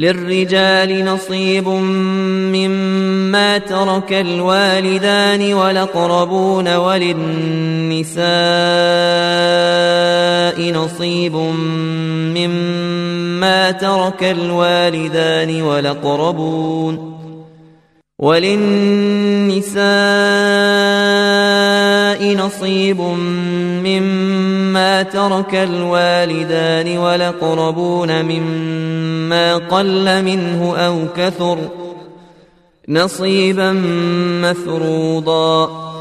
للرجال نصيب مما ترك الوالدان والأقربون وللنساء نصيب مما ترك الوالدان والأقربون مما قل منه أو كثر نصيبا مفروضا.